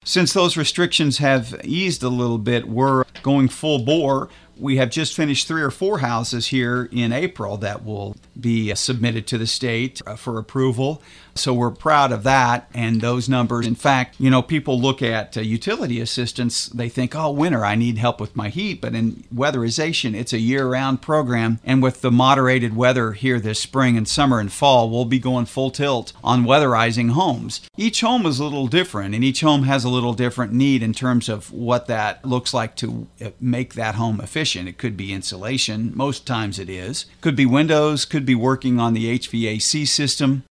Since those restrictions have eased a little bit, we're going full bore. We have just finished 3 or 4 houses here in April that will be submitted to the state for approval. So we're proud of that and those numbers. In fact, people look at utility assistance, they think, oh, winter, I need help with my heat. But in weatherization, it's a year-round program. And with the moderated weather here this spring and summer and fall, we'll be going full tilt on weatherizing homes. Each home is a little different, and each home has a little different need in terms of what that looks like to make that home efficient. It could be insulation. Most times it is. Could be windows, could be working on the HVAC system.